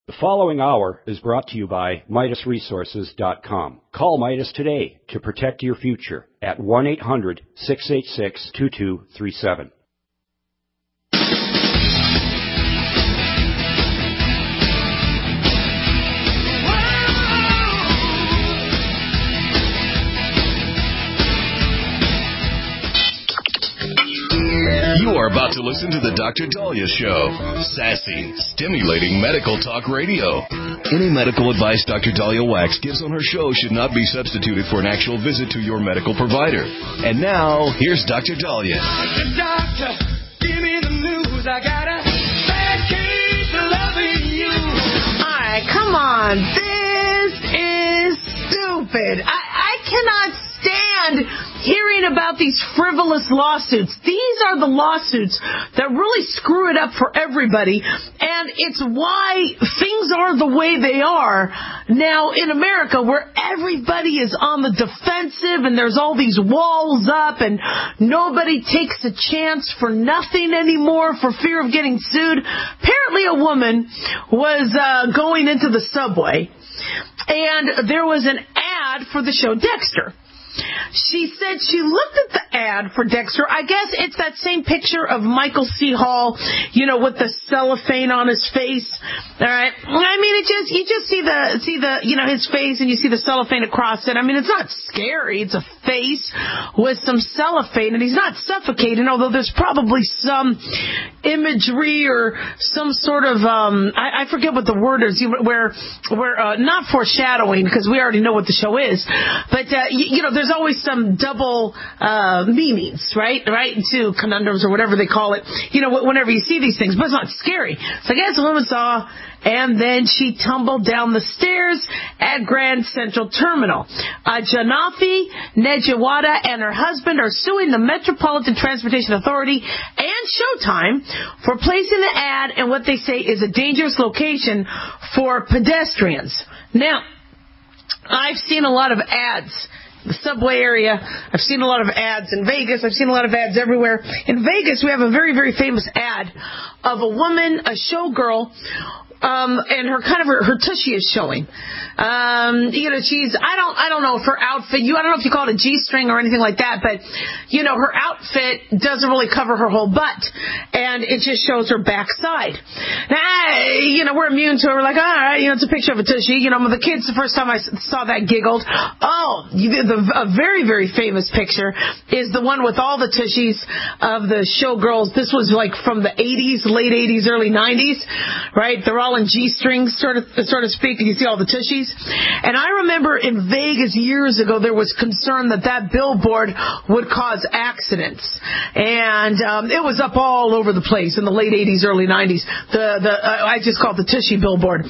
The following hour is brought to you by MidasResources.com. Call Midas today to protect your future at 1-800-686-2237. You are about to listen to the Dr. Daliah Show. Sassy, stimulating medical talk radio. Any medical advice Dr. Daliah Wax gives on her show should not be substituted for an actual visit to your medical provider. And now, here's Dr. Daliah. Doctor, give me the news. I got a bad case of loving you. All right, come on. This is stupid. I cannot stand hearing about these frivolous lawsuits. These are the lawsuits that really screw it up for everybody, and it's why things are the way they are now in America, where everybody is on the defensive and there's all these walls up and nobody takes a chance for nothing anymore for fear of getting sued. Apparently a woman was going into the subway and there was an ad for the show Dexter. She said she looked at the ad for Dexter. I guess it's that same picture of Michael C. Hall, with the cellophane on his face. All right. I mean, you just see the his face and you see the cellophane across it. I mean, it's not scary. It's a face with some cellophane and he's not suffocating, although there's probably some imagery or some sort of, I forget what the word is, where not foreshadowing because we already know what the show is, but, there's always some double meanings, right, to conundrums or whatever they call it, whenever you see these things, but it's not scary. So I guess the woman saw, and then she tumbled down the stairs at Grand Central Terminal. Janafi Nejawada and her husband are suing the Metropolitan Transportation Authority and Showtime for placing the ad in what they say is a dangerous location for pedestrians. Now, I've seen a lot of ads. The subway area. I've seen a lot of ads in Vegas. I've seen a lot of ads everywhere. In Vegas, we have a very, very famous ad of a woman, a showgirl, and her tushy is showing. She's, I don't know if her outfit, I don't know if you call it a G-string or anything like that, but, her outfit doesn't really cover her whole butt, and it just shows her backside. Now, we're immune to it. We're like, all right, it's a picture of a tushy. The kids, the first time I saw that, giggled. Oh, a very, very famous picture is the one with all the tushies of the showgirls. This was like from the 80s, late 80s, early 90s, right? They're all in G-strings, sort of speak, and you see all the tushies. And I remember in Vegas years ago, there was concern that billboard would cause accidents. And it was up all over the place in the late 80s, early 90s. I just call it the tushy billboard.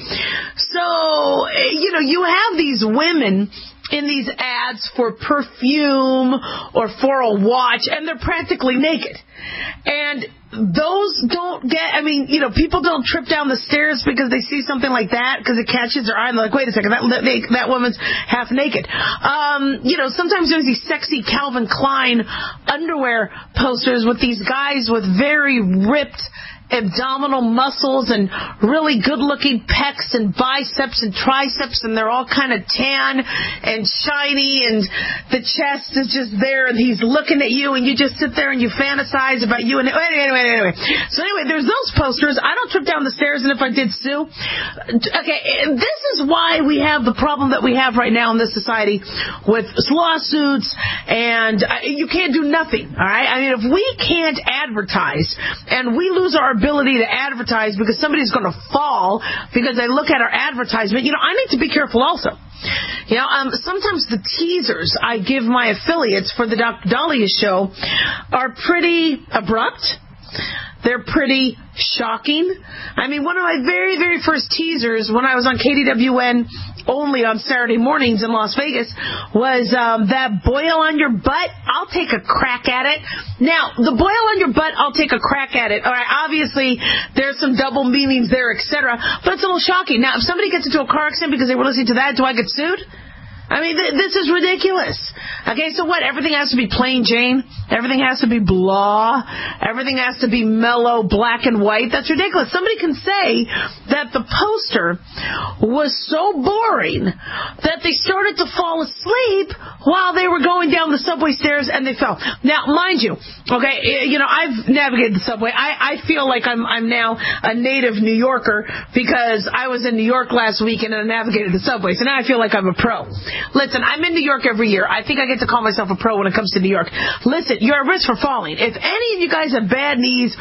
So, you have these women in these ads for perfume or for a watch, and they're practically naked. And those don't people don't trip down the stairs because they see something like that because it catches their eye and they're like, wait a second, that woman's half naked. Sometimes there's these sexy Calvin Klein underwear posters with these guys with very ripped abdominal muscles and really good-looking pecs and biceps and triceps, and they're all kind of tan and shiny, and the chest is just there, and he's looking at you, and you just sit there and you fantasize about you. And anyway. So anyway, there's those posters. I don't trip down the stairs, and if I did, sue. Okay, this is why we have the problem that we have right now in this society with lawsuits, and you can't do nothing, all right? I mean, if we can't advertise, and we lose our ability to advertise because somebody's going to fall because they look at our advertisement, I need to be careful also. Sometimes the teasers I give my affiliates for the Dr. Daliah Show are pretty abrupt. They're pretty shocking. I mean, one of my very, very first teasers when I was on KDWN only on Saturday mornings in Las Vegas was that boil on your butt, I'll take a crack at it. Now, the boil on your butt, I'll take a crack at it. All right, obviously, there's some double meanings there, etc., but it's a little shocking. Now, if somebody gets into a car accident because they were listening to that, do I get sued? I mean, this is ridiculous. Okay, so what? Everything has to be plain Jane? Everything has to be blah? Everything has to be mellow, black and white? That's ridiculous. Somebody can say that the poster was so boring that they started to fall asleep while they were going down the subway stairs and they fell. Now, mind you, okay, you know, I've navigated the subway. I feel like I'm now a native New Yorker because I was in New York last week and I navigated the subway. So now I feel like I'm a pro. Listen, I'm in New York every year. I think I get to call myself a pro when it comes to New York. Listen, you're at risk for falling. If any of you guys have bad knees,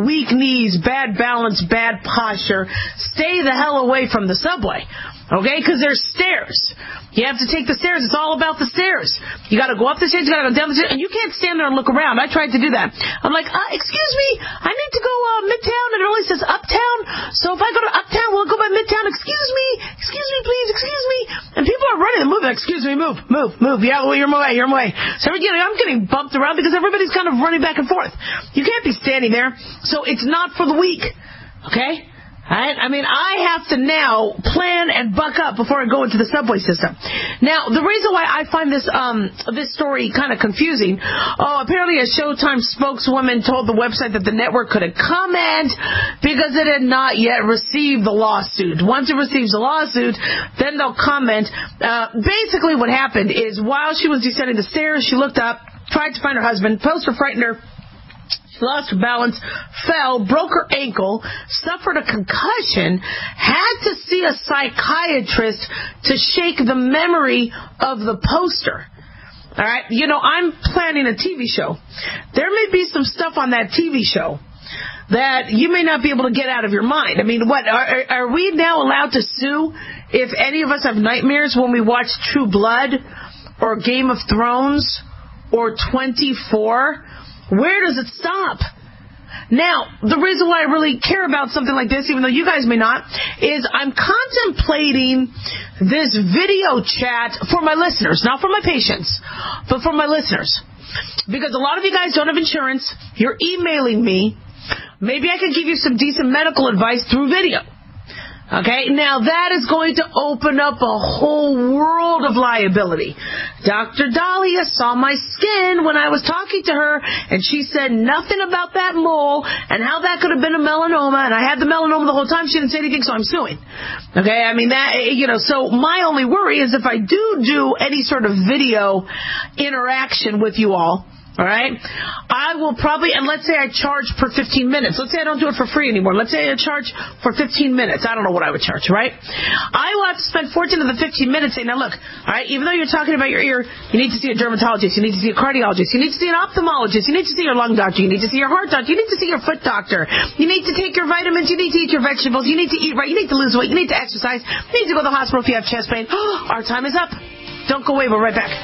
bad balance, bad posture, stay the hell away from the subway. Okay? Because there's stairs. You have to take the stairs. It's all about the stairs. You got to go up the stairs, you got to go down the stairs, and you can't stand there and look around. I tried to do that. I'm like, excuse me, I need to go Midtown, and it only says Uptown. So if I go to Uptown, we'll go by Midtown. Excuse me, please, excuse me. And people are running and moving. Excuse me, move. Yeah, well, you're my way. So I'm getting bumped around because everybody's kind of running back and forth. You can't be standing there. So it's not for the weak. Okay? Right? I mean, I have to now plan and buck up before I go into the subway system. Now, the reason why I find this story kind of confusing, apparently a Showtime spokeswoman told the website that the network couldn't comment because it had not yet received the lawsuit. Once it receives the lawsuit, then they'll comment. Basically what happened is while she was descending the stairs, she looked up, tried to find her husband, poster frightened her. She lost her balance, fell, broke her ankle, suffered a concussion, had to see a psychiatrist to shake the memory of the poster. All right? You know, I'm planning a TV show. There may be some stuff on that TV show that you may not be able to get out of your mind. I mean, what, are we now allowed to sue if any of us have nightmares when we watch True Blood or Game of Thrones or 24? Where does it stop? Now, the reason why I really care about something like this, even though you guys may not, is I'm contemplating this video chat for my listeners, not for my patients, but for my listeners. Because a lot of you guys don't have insurance. You're emailing me. Maybe I could give you some decent medical advice through video. Okay, now that is going to open up a whole world of liability. Dr. Dahlia saw my skin when I was talking to her, and she said nothing about that mole and how that could have been a melanoma, and I had the melanoma the whole time. She didn't say anything, so I'm suing. Okay, I mean, that, you know, so my only worry is if I do any sort of video interaction with you all, all right, I will probably, and let's say I charge per 15 minutes. Let's say I don't do it for free anymore. Let's say I charge for 15 minutes. I don't know what I would charge, right? I will have to spend 14 of the 15 minutes saying, now look, all right, even though you're talking about your ear, you need to see a dermatologist, you need to see a cardiologist, you need to see an ophthalmologist, you need to see your lung doctor, you need to see your heart doctor, you need to see your foot doctor, you need to take your vitamins, you need to eat your vegetables, you need to eat right, you need to lose weight, you need to exercise, you need to go to the hospital if you have chest pain. Our time is up. Don't go away, we're right back.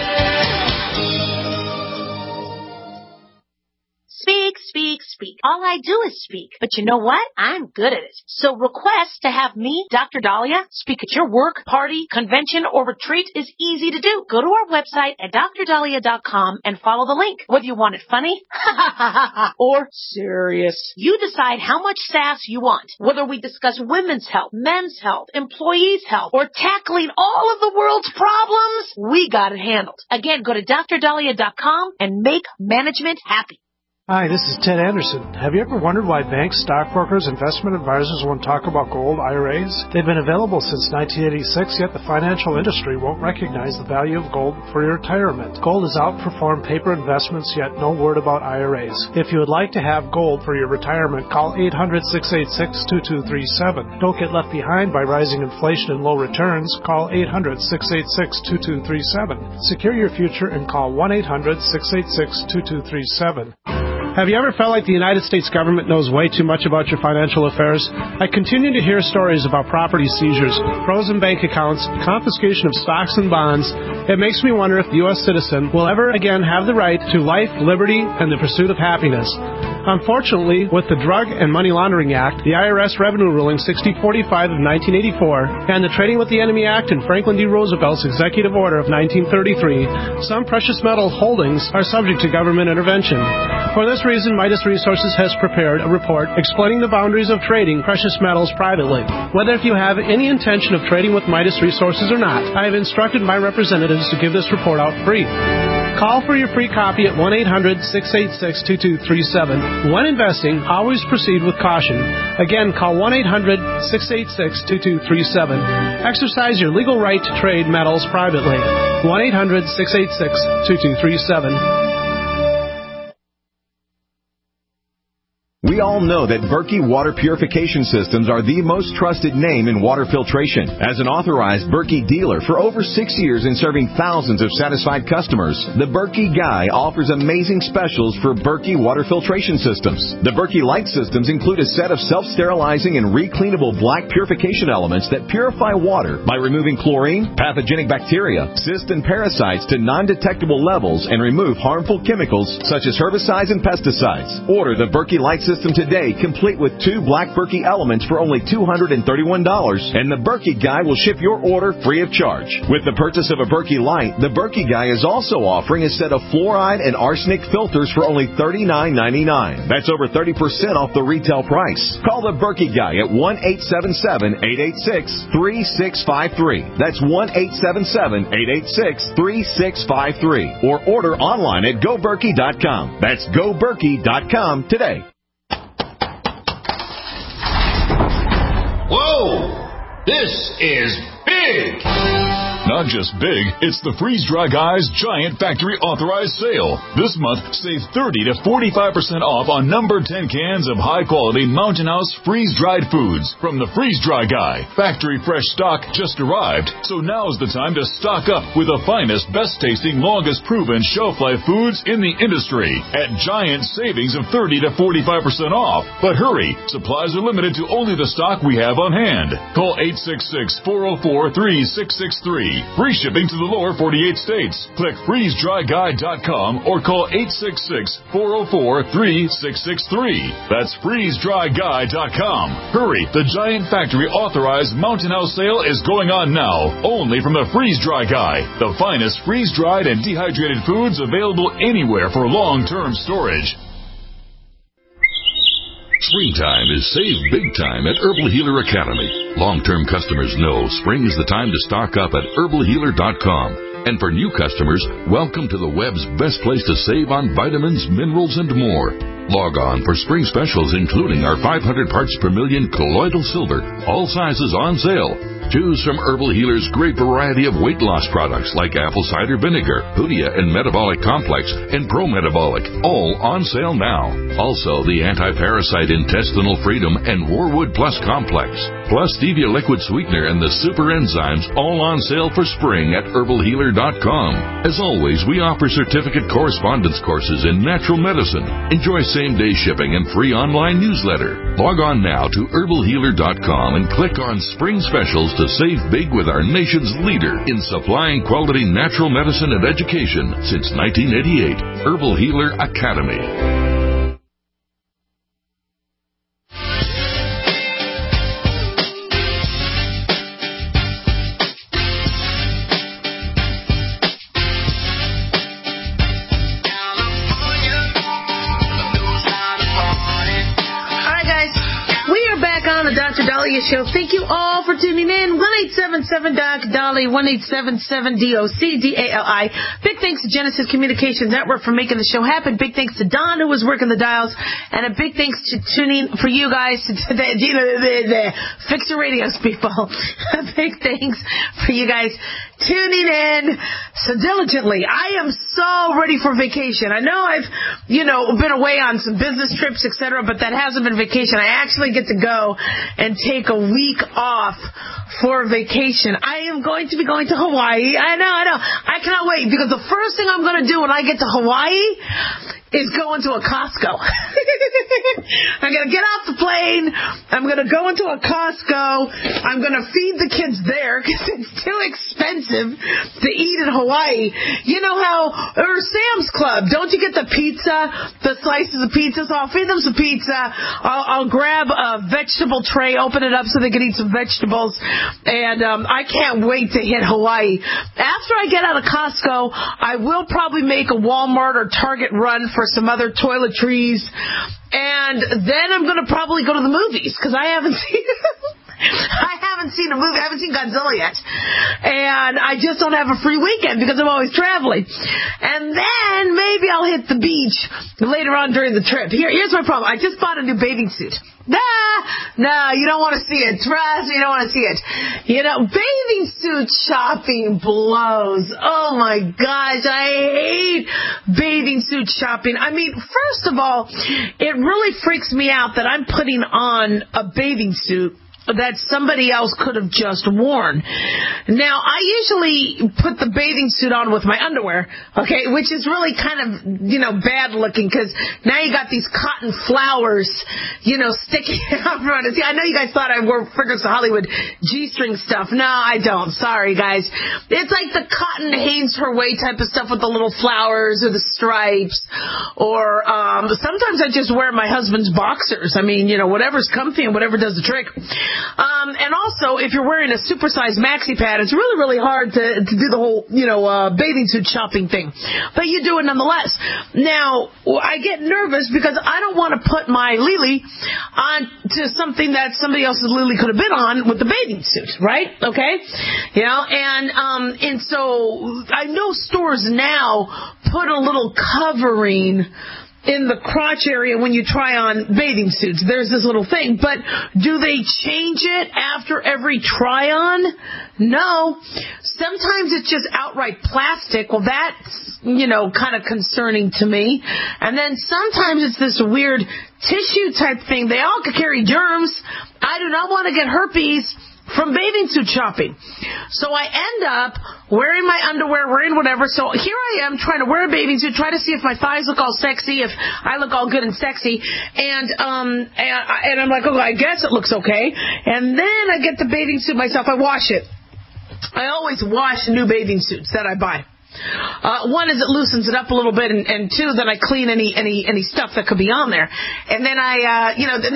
Speak. All I do is speak. But you know what? I'm good at it. So request to have me, Dr. Dahlia, speak at your work, party, convention, or retreat is easy to do. Go to our website at drdahlia.com and follow the link. Whether you want it funny or serious, you decide how much sass you want. Whether we discuss women's health, men's health, employees' health, or tackling all of the world's problems, we got it handled. Again, go to drdahlia.com and make management happy. Hi, this is Ted Anderson. Have you ever wondered why banks, stockbrokers, investment advisors won't talk about gold IRAs? They've been available since 1986, yet the financial industry won't recognize the value of gold for your retirement. Gold has outperformed paper investments, yet no word about IRAs. If you would like to have gold for your retirement, call 800-686-2237. Don't get left behind by rising inflation and low returns. Call 800-686-2237. Secure your future and call 1-800-686-2237. Have you ever felt like the United States government knows way too much about your financial affairs? I continue to hear stories about property seizures, frozen bank accounts, confiscation of stocks and bonds. It makes me wonder if the U.S. citizen will ever again have the right to life, liberty, and the pursuit of happiness. Unfortunately, with the Drug and Money Laundering Act, the IRS Revenue Ruling 6045 of 1984, and the Trading with the Enemy Act and Franklin D. Roosevelt's Executive Order of 1933, some precious metal holdings are subject to government intervention. For this reason, Midas Resources has prepared a report explaining the boundaries of trading precious metals privately. Whether if you have any intention of trading with Midas Resources or not, I have instructed my representatives to give this report out free. Call for your free copy at 1-800-686-2237. When investing, always proceed with caution. Again, call 1-800-686-2237. Exercise your legal right to trade metals privately. 1-800-686-2237. We all know that Berkey Water Purification Systems are the most trusted name in water filtration. As an authorized Berkey dealer for over 6 years and serving thousands of satisfied customers, the Berkey Guy offers amazing specials for Berkey Water Filtration Systems. The Berkey Light Systems include a set of self-sterilizing and recleanable black purification elements that purify water by removing chlorine, pathogenic bacteria, cysts, and parasites to non-detectable levels and remove harmful chemicals such as herbicides and pesticides. Order the Berkey Light System today, complete with 2 black Berkey elements for only $231, and the Berkey Guy will ship your order free of charge. With the purchase of a Berkey Light, the Berkey Guy is also offering a set of fluoride and arsenic filters for only $39.99. That's over 30% off the retail price. Call the Berkey Guy at 1-877-886-3653. That's 1-877-886-3653. Or order online at GoBerkey.com. That's GoBerkey.com today. Whoa! This is big! Not just big, it's the Freeze Dry Guy's Giant Factory Authorized Sale. This month, save 30 to 45% off on number 10 cans of high-quality Mountain House freeze-dried foods from the Freeze Dry Guy. Factory fresh stock just arrived, so now's the time to stock up with the finest, best-tasting, longest-proven shelf-life foods in the industry at giant savings of 30 to 45% off. But hurry, supplies are limited to only the stock we have on hand. Call 866-404-3663. Free shipping to the lower 48 states. Click freezedryguy.com or call 866-404-3663. That's freezedryguy.com. Hurry, the Giant Factory Authorized Mountain House sale is going on now, only from the Freeze Dry Guy, the finest freeze-dried and dehydrated foods available anywhere for long-term storage. Springtime is save big time at Herbal Healer Academy. Long-term customers know spring is the time to stock up at herbalhealer.com. And for new customers, welcome to the web's best place to save on vitamins, minerals, and more. Log on for spring specials including our 500 parts per million colloidal silver, all sizes on sale. Choose from Herbal Healer's great variety of weight loss products like apple cider vinegar, Hoodia and Metabolic Complex, and Pro Metabolic, all on sale now. Also, the Anti-Parasite Intestinal Freedom and Warwood Plus Complex, plus Stevia Liquid Sweetener and the Super Enzymes, all on sale for spring at herbalhealer.com. As always, we offer certificate correspondence courses in natural medicine. Enjoy same-day shipping and free online newsletter. Log on now to herbalhealer.com and click on Spring Specials to save big with our nation's leader in supplying quality natural medicine and education since 1988, Herbal Healer Academy. Dr. Dahlia Show. Thank you all for tuning in. 1-877-DOC-DALI, 1-877-DOC-DALI. Big thanks to Genesis Communications Network for making the show happen. Big thanks to Don, who was working the dials. And a big thanks to tuning for you guys to Fix Your Radios, people. A big thanks for you guys tuning in so diligently. I am so ready for vacation. I know I've, been away on some business trips, etc., but that hasn't been vacation. I actually get to go and take a week off for vacation. I am going to be going to Hawaii. I know. I cannot wait, because the first thing I'm going to do when I get to Hawaii is going to a Costco. I'm going to get off the plane. I'm going to go into a Costco. I'm going to feed the kids there because it's too expensive to eat in Hawaii. You know how, or Sam's Club, don't you get the pizza, the slices of pizza? So I'll feed them some pizza. I'll grab a vegetable tray, open it up so they can eat some vegetables. And I can't wait to hit Hawaii. After I get out of Costco, I will probably make a Walmart or Target run for some other toiletries, and then I'm going to probably go to the movies because I haven't seen a movie. I haven't seen Godzilla yet, and I just don't have a free weekend because I'm always traveling. And then maybe I'll hit the beach later on during the trip. Here's my problem. I just bought a new bathing suit. No, you don't want to see it. Trust me, you don't want to see it. You know, bathing suit shopping blows. Oh my gosh, I hate bathing suit shopping. I mean, first of all, it really freaks me out that I'm putting on a bathing suit that somebody else could have just worn. Now, I usually put the bathing suit on with my underwear, okay, which is really kind of, bad looking because now you got these cotton flowers, sticking out front. See, I know you guys thought I wore Frickers of Hollywood G-string stuff. No, I don't. Sorry, guys. It's like the cotton Hanes Her Way type of stuff with the little flowers or the stripes, or sometimes I just wear my husband's boxers. I mean, whatever's comfy and whatever does the trick. And also, if you're wearing a supersized maxi pad, it's really, really hard to do the whole, bathing suit shopping thing. But you do it nonetheless. Now, I get nervous because I don't want to put my Lily on to something that somebody else's Lily could have been on with the bathing suit, right? Okay? And so I know stores now put a little covering in the crotch area when you try on bathing suits. There's this little thing. But do they change it after every try-on? No. Sometimes it's just outright plastic. Well, that's, kind of concerning to me. And then sometimes it's this weird tissue type thing. They all could carry germs. I do not want to get herpes from bathing suit shopping. So I end up wearing my underwear, wearing whatever. So here I am trying to wear a bathing suit, try to see if my thighs look all sexy, if I look all good and sexy. And I'm like, oh, I guess it looks okay. And then I get the bathing suit myself. I wash it. I always wash new bathing suits that I buy. One is it loosens it up a little bit, and two, then I clean any stuff that could be on there. And then I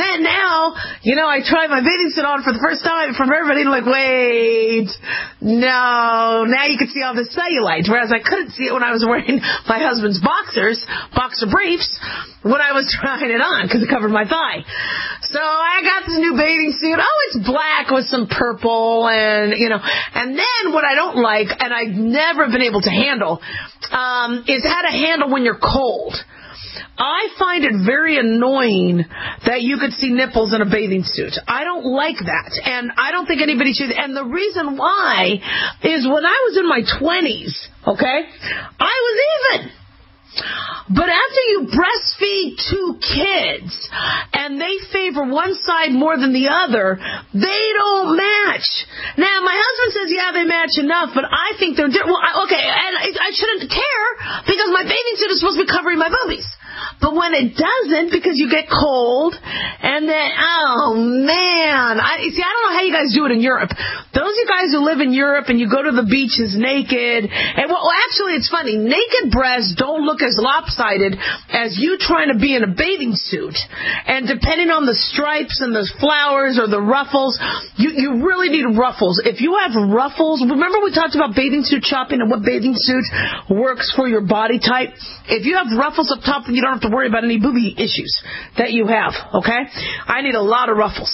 try my bathing suit on for the first time from everybody, and like, wait, no, now you can see all the cellulite, whereas I couldn't see it when I was wearing my husband's boxer briefs, when I was trying it on, because it covered my thigh. So I got this new bathing suit. Oh, it's black with some purple, and then what I don't like, and I've never been able to handle, is how to handle when you're cold. I find it very annoying that you could see nipples in a bathing suit. I don't like that, and I don't think anybody should. And the reason why is when I was in my 20s, okay, I was even. But after you breastfeed two kids and they favor one side more than the other, they don't match. Now, my husband says, yeah, they match enough, but I think they're different. Well, okay, and I shouldn't care because my bathing suit is supposed to be covering my boobies. But when it doesn't, because you get cold, and then, oh, man. I don't know how you guys do it in Europe. Those of you guys who live in Europe and you go to the beaches naked, and well, actually, it's funny. Naked breasts don't look as lopsided as you trying to be in a bathing suit. And depending on the stripes and the flowers or the ruffles, you really need ruffles. If you have ruffles, remember we talked about bathing suit shopping and what bathing suit works for your body type? If you have ruffles up top, you don't have to worry about any booby issues that you have, okay? I need a lot of ruffles.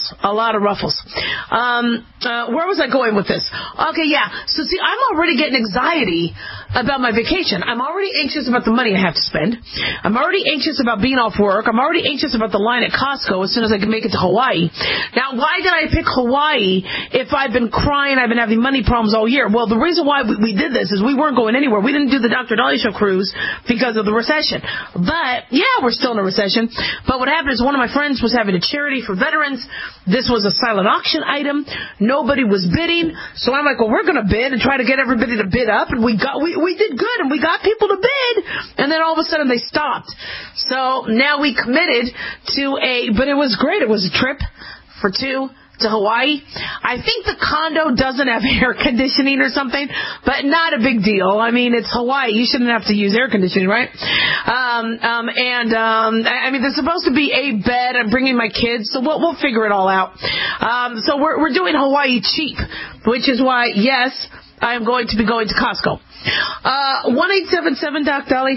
Where was I going with this? Okay, yeah. So, see, I'm already getting anxiety about my vacation. I'm already anxious about the money I have to spend. I'm already anxious about being off work. I'm already anxious about the line at Costco as soon as I can make it to Hawaii. Now, why did I pick Hawaii if I've been crying, I've been having money problems all year? Well, the reason why we did this is we weren't going anywhere. We didn't do the Dr. Dahlia Show cruise because of the recession. But, yeah, we're still in a recession. But what happened is one of my friends was having a charity for veterans. This was a silent auction item. Nobody was bidding. So I'm like, well, we're going to bid and try to get everybody to bid up. And we we did good, and we got people to bid, and then all of a sudden they stopped. So now we committed to but it was great. It was a trip for two to Hawaii. I think the condo doesn't have air conditioning or something, but not a big deal. I mean, it's Hawaii. You shouldn't have to use air conditioning, right? I mean, there's supposed to be a bed. I'm bringing my kids, so we'll figure it all out. So we're doing Hawaii cheap, which is why, yes, I am going to be going to Costco. 1-877 Doc Dolly.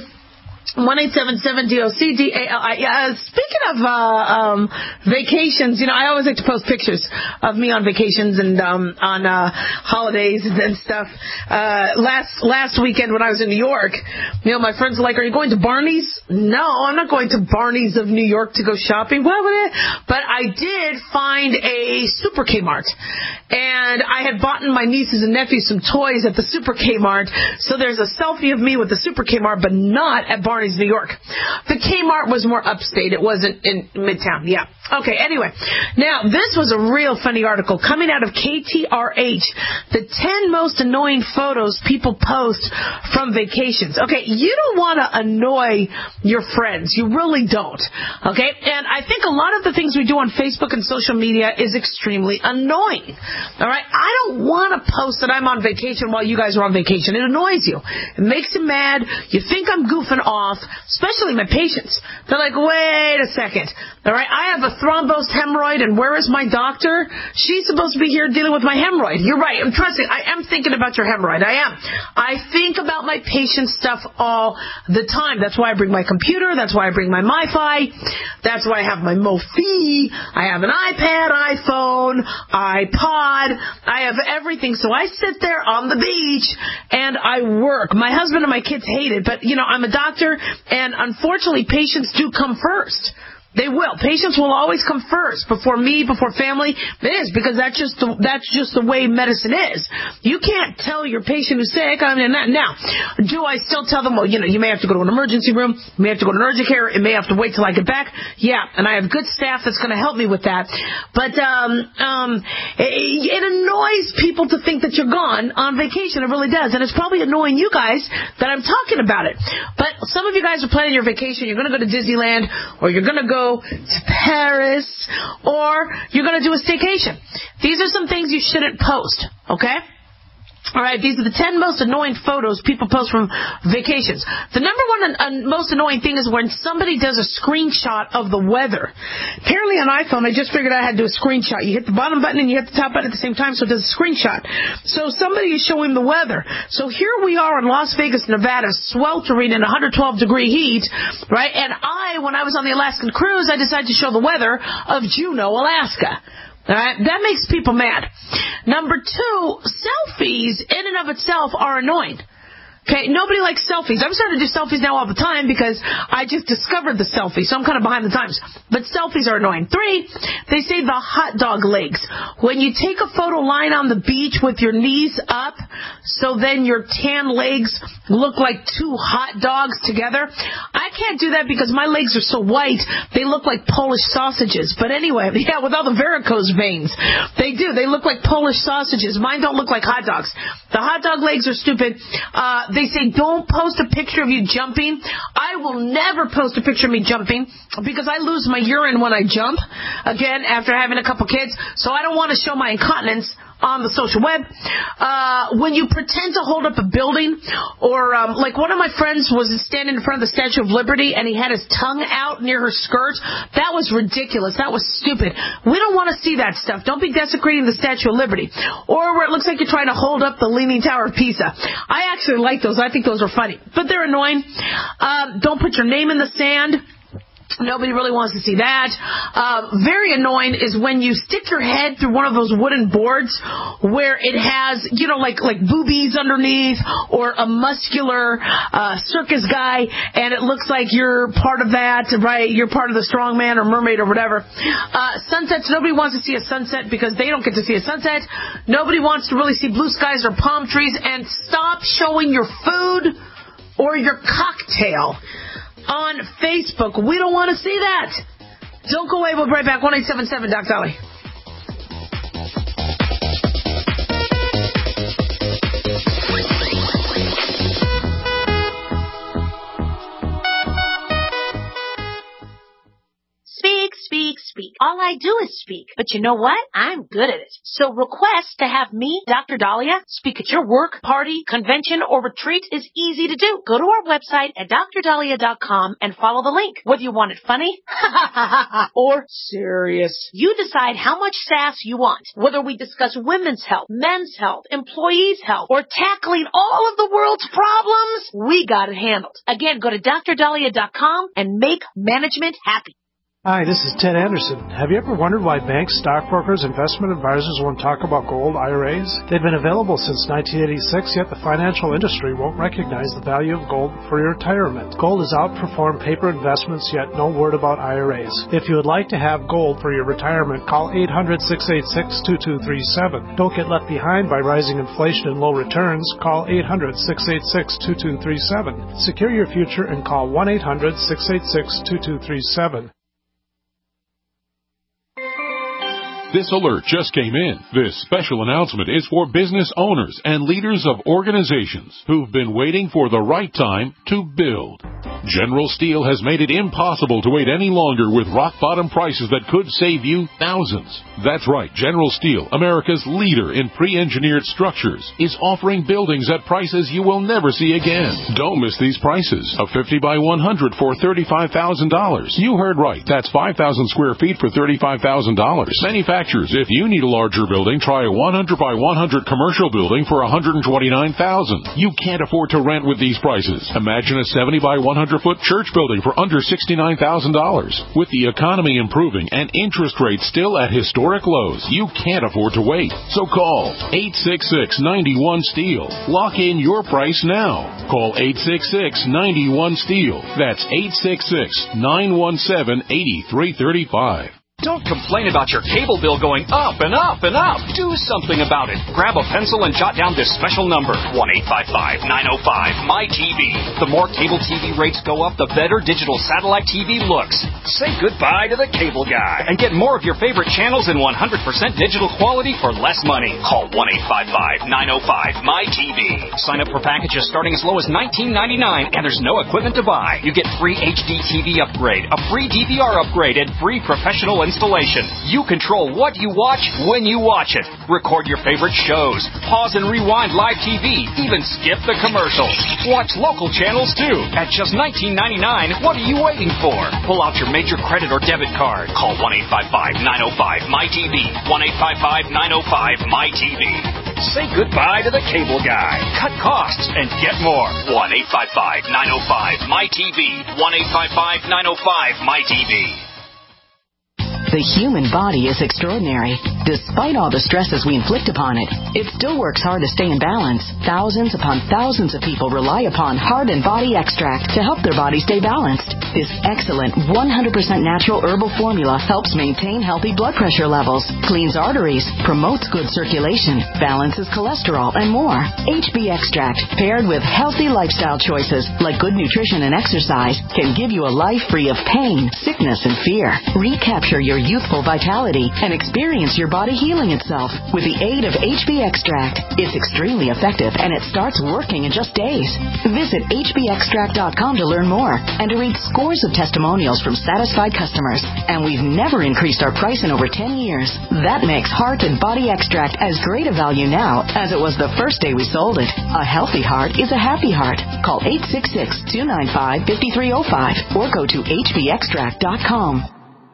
1-877-DOC-DALI. Speaking of vacations, I always like to post pictures of me on vacations and on holidays and stuff. Last weekend when I was in New York, my friends were like, "Are you going to Barney's?" No, I'm not going to Barney's of New York to go shopping. But I did find a Super Kmart, and I had bought my nieces and nephews some toys at the Super Kmart. So there's a selfie of me with the Super Kmart, but not at Barney's, New York. The Kmart was more upstate. It wasn't in Midtown. Yeah. Okay, anyway. Now, this was a real funny article coming out of KTRH. The 10 most annoying photos people post from vacations. Okay, you don't want to annoy your friends. You really don't. Okay? And I think a lot of the things we do on Facebook and social media is extremely annoying. All right? I don't want to post that I'm on vacation while you guys are on vacation. It annoys you. It makes you mad. You think I'm goofing off, especially my patients. They're like, wait a second. All right, I have a thrombosed hemorrhoid, and where is my doctor? She's supposed to be here dealing with my hemorrhoid. You're right. I'm trusting. I am thinking about your hemorrhoid. I am. I think about my patient stuff all the time. That's why I bring my computer. That's why I bring my MiFi. That's why I have my Mophie. I have an iPad, iPhone, iPod. I have everything. So I sit there on the beach, and I work. My husband and my kids hate it, but, I'm a doctor, and unfortunately, patients do come first. They will. Patients will always come first before me, before family. It is, because that's just the way medicine is. You can't tell your patient who's sick. Now, do I still tell them, well, you may have to go to an emergency room, you may have to go to an urgent care, it may have to wait till I get back. Yeah, and I have good staff that's going to help me with that. But it annoys people to think that you're gone on vacation. It really does. And it's probably annoying you guys that I'm talking about it. But some of you guys are planning your vacation. You're going to go to Disneyland, or you're going to go to Paris, or you're going to do a staycation. These are some things you shouldn't post, okay? All right, these are the 10 most annoying photos people post from vacations. The number one most annoying thing is when somebody does a screenshot of the weather. Apparently on iPhone, I just figured out how to do a screenshot. You hit the bottom button and you hit the top button at the same time, so it does a screenshot. So somebody is showing the weather. So here we are in Las Vegas, Nevada, sweltering in 112-degree heat, right? And when I was on the Alaskan cruise, I decided to show the weather of Juneau, Alaska. All right, that makes people mad. Number 2, selfies in and of itself are annoying. Okay, nobody likes selfies. I'm starting to do selfies now all the time because I just discovered the selfie, so I'm kind of behind the times. But selfies are annoying. 3, they say the hot dog legs. When you take a photo lying on the beach with your knees up, so then your tan legs look like 2 hot dogs together. I can't do that because my legs are so white, they look like Polish sausages. But anyway, yeah, with all the varicose veins. They do. They look like Polish sausages. Mine don't look like hot dogs. The hot dog legs are stupid. They say don't post a picture of you jumping. I will never post a picture of me jumping because I lose my urine when I jump, again, after having a couple kids. So I don't want to show my incontinence on the social web. When you pretend to hold up a building, or like one of my friends was standing in front of the Statue of Liberty and he had his tongue out near her skirt. That was ridiculous. That was stupid. We don't want to see that stuff. Don't be desecrating the Statue of Liberty. Or where it looks like you're trying to hold up the Leaning Tower of Pisa. I actually like those. I think those are funny. But they're annoying. Don't put your name in the sand. Nobody really wants to see that. Very annoying is when you stick your head through one of those wooden boards where it has, like boobies underneath, or a muscular circus guy, and it looks like you're part of that, right? You're part of the strongman or mermaid or whatever. Sunsets, nobody wants to see a sunset because they don't get to see a sunset. Nobody wants to really see blue skies or palm trees. And stop showing your food or your cocktail on Facebook. We don't want to see that. Don't go away. We'll be right back. 1-877 Doc Dolly. All I do is speak. But you know what? I'm good at it. So request to have me, Dr. Dahlia, speak at your work, party, convention, or retreat is easy to do. Go to our website at drdahlia.com and follow the link. Whether you want it funny or serious, you decide how much sass you want. Whether we discuss women's health, men's health, employees' health, or tackling all of the world's problems, we got it handled. Again, go to drdahlia.com and make management happy. Hi, this is Ted Anderson. Have you ever wondered why banks, stockbrokers, investment advisors won't talk about gold IRAs? They've been available since 1986, yet the financial industry won't recognize the value of gold for your retirement. Gold has outperformed paper investments, yet no word about IRAs. If you would like to have gold for your retirement, call 800-686-2237. Don't get left behind by rising inflation and low returns. Call 800-686-2237. Secure your future and call 1-800-686-2237. This alert just came in. This special announcement is for business owners and leaders of organizations who've been waiting for the right time to build. General Steel has made it impossible to wait any longer with rock-bottom prices that could save you thousands. That's right, General Steel, America's leader in pre-engineered structures, is offering buildings at prices you will never see again. Don't miss these prices. A 50 by 100 for $35,000. You heard right. That's 5,000 square feet for $35,000. Manufacturers, if you need a larger building, try a 100 by 100 commercial building for $129,000. You can't afford to rent with these prices. Imagine a 70 by 100-foot church building for under $69,000. With the economy improving and interest rates still at historic lows, you can't afford to wait. So call 866-91-STEEL. Lock in your price now. Call 866-91-STEEL. That's 866-917-8335. Don't complain about your cable bill going up and up and up. Do something about it. Grab a pencil and jot down this special number, 1-855-905-MY-TV. The more cable TV rates go up, the better digital satellite TV looks. Say goodbye to the cable guy and get more of your favorite channels in 100% digital quality for less money. Call 1-855-905-MY-TV. Sign up for packages starting as low as $19.99, and there's no equipment to buy. You get free HD TV upgrade, a free DVR upgrade, and free professional installation. You control what you watch when you watch it. Record your favorite shows. Pause and rewind live TV. Even skip the commercials. Watch local channels too. At just $19.99, what are you waiting for? Pull out your major credit or debit card. Call 1-855-905-MY-TV. 1-855-905-MY-TV. Say goodbye to the cable guy. Cut costs and get more. 1-855-905-MY-TV. 1-855-905-MY-TV. The human body is extraordinary. Despite all the stresses we inflict upon it, it still works hard to stay in balance. Thousands upon thousands of people rely upon Heart and Body Extract to help their body stay balanced. This excellent 100% natural herbal formula helps maintain healthy blood pressure levels, cleans arteries, promotes good circulation, balances cholesterol, and more. HB Extract, paired with healthy lifestyle choices like good nutrition and exercise, can give you a life free of pain, sickness, and fear. Recapture your youthful vitality and experience your body healing itself with the aid of HB Extract. It's extremely effective and it starts working in just days. Visit hbextract.com to learn more and to read scores of testimonials from satisfied customers. And we've never increased our price in over 10 years. That makes Heart and Body Extract as great a value now as it was the first day we sold it. A healthy heart is a happy heart. Call 866-295-5305 or go to hbextract.com.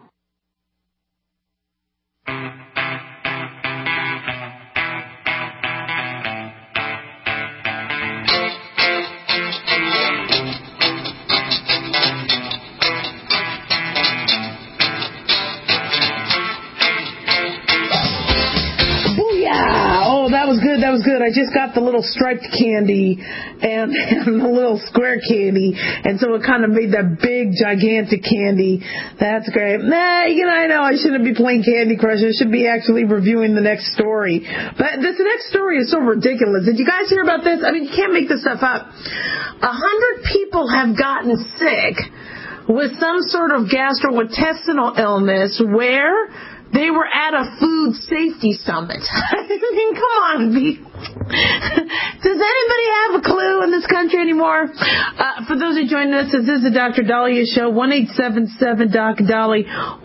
That was good. I just got the little striped candy and the little square candy, and so it kind of made that big, gigantic candy. That's great. I know I shouldn't be playing Candy Crush. I should be actually reviewing the next story. But this next story is so ridiculous. Did you guys hear about this? I mean, you can't make this stuff up. 100 people have gotten sick with some sort of gastrointestinal illness where they were at a food safety summit. I mean, come on. Does anybody have a clue in this country anymore. For those who joined us, this is the Dr. Dahlia Show. 1-877-DOC-DOLLY,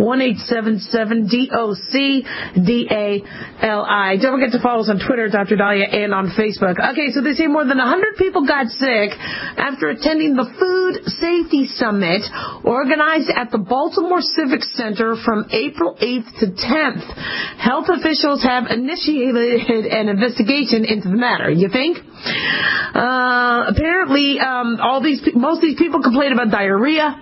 1-877-DOC-DALI. Don't forget to follow us on Twitter, Dr. Dahlia, and on Facebook. Okay, so they say more than 100 people got sick after attending the Food Safety Summit organized at the Baltimore Civic Center from April 8th to 10th. Health officials have initiated an investigation into the matter. You think? Apparently, most of these people complained about diarrhea.